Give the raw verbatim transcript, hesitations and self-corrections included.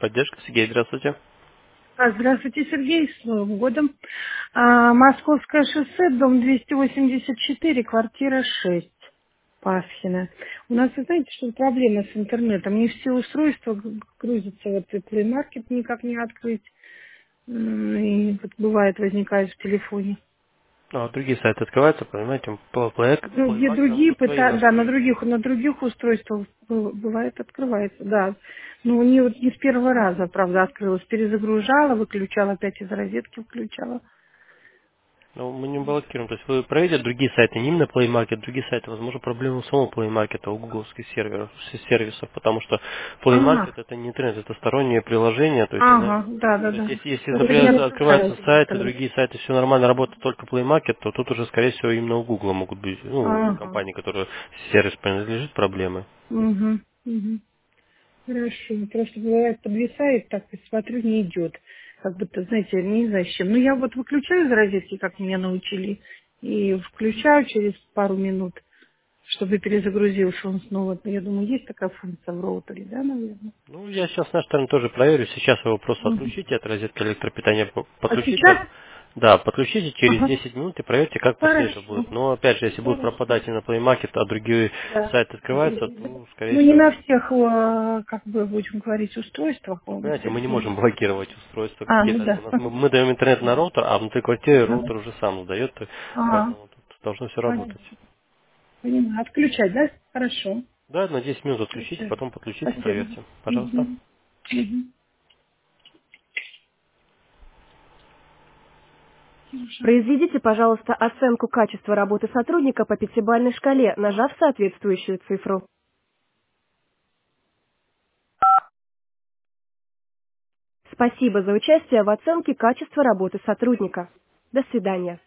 техподдержка. Сергей, здравствуйте. А, Здравствуйте, Сергей, с Новым годом. А, Московское шоссе, дом двести восемьдесят четыре, квартира шесть, Пасхина. У нас, вы знаете, что проблема с интернетом? Не все устройства г- грузятся, вот и Play Market никак не открыть. М, И вот бывает, возникает в телефоне. А, другие сайты открываются, понимаете, по Play Ну, Play где Market, другие тут свои пытаются, да, на настройки. других, на других устройствах б- бывает открывается, да. Ну, не, вот не с первого раза, правда, открылась. Перезагружала, выключала, опять из розетки включала. Но мы не блокируем. То есть вы проверите другие сайты, не именно Play Market, другие сайты. Возможно, проблема у самого Play Market, у гугловских серверов, с- сервисов, потому что Play А, Market это не интернет, это стороннее приложение. То есть, она, ага, да, да, то есть да. если, если, Уже не например, открываются открывается сайты, интернет. другие сайты, все нормально работает только Play Market, то тут уже, скорее всего, именно у Google могут быть, ну, у Ага. компании, которая сервис принадлежит, проблемы. Угу, угу. Хорошо. Просто бывает подвисает, так и смотрю, не идет. Как будто, знаете, не знаю с чем. Ну, я вот выключаю из розетки, как меня научили, и включаю через пару минут, чтобы перезагрузился он снова. Я думаю, есть такая функция в роутере, да, наверное? Ну, я сейчас, с нашей стороны, тоже проверю. Сейчас вы его просто Мгм. отключите от розетки электропитания, по- А подключите. сейчас? Да, подключите через Ага. десять минут и проверьте, как после этого Хорошо. будет. Но, опять же, если будут Хорошо. пропадать именно Play Market, а другие Да. сайты открываются, то, скорее Ну, не всего, на всех, э, как бы, будем говорить, устройствах, ну, он понимаете, мы не все-таки. можем блокировать устройства А, ну какие-то. да. У нас, мы, мы даем интернет на роутер, а внутри квартиры Ага. роутер уже сам сдает, Ага. поэтому тут должно все работать. Понятно. Понимаю. Отключать, да? Хорошо. Да, на десять минут отключите, Отключаю. потом подключите, Спасибо. проверьте. Пожалуйста. Мгм. Мгм. Произведите, пожалуйста, оценку качества работы сотрудника по пятибалльной шкале, нажав соответствующую цифру. Спасибо за участие в оценке качества работы сотрудника. До свидания.